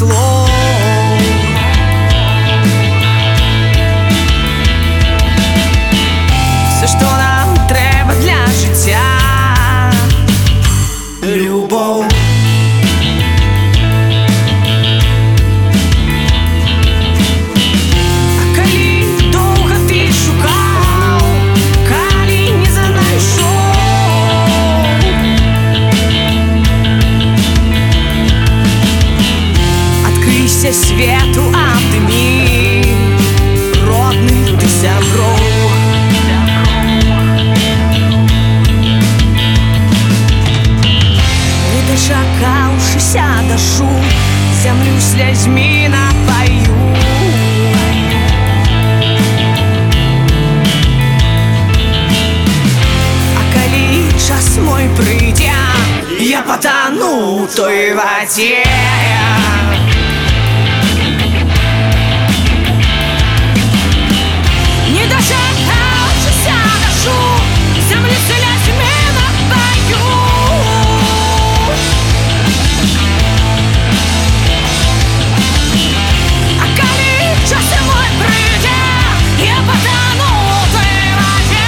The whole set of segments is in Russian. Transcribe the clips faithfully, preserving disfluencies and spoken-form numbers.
слов. Все, що нам треба для життя — любов. Свету обними, родный ты сябров. Не дочакавшися дождю, землю слезьми напою. А коли час мой придя, я потону в той воде. Землю слезьми напою. А коли час мой прийде, я потону в той воде.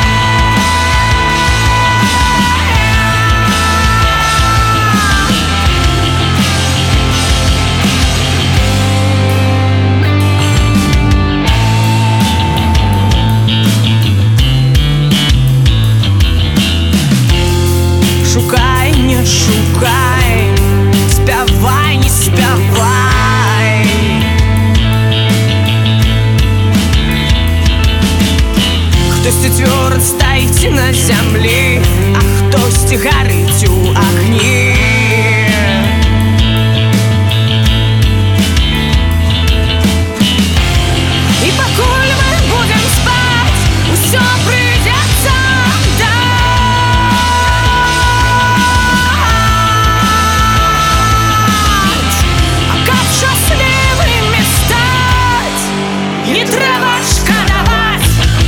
Шукай, не шукай, спявай, не спявай. Хтось тверд стоїть на землі, а хтось горить у огні. І покуль ми будем спать, усё придется не треба шкодовать.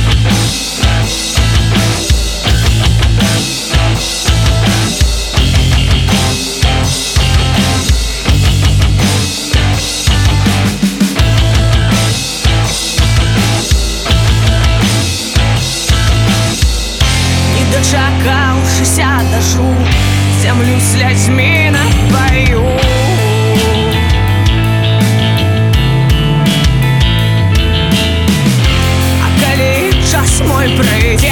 Не дочакавшися дождю, землю слезьми напою. Час мой пройдя,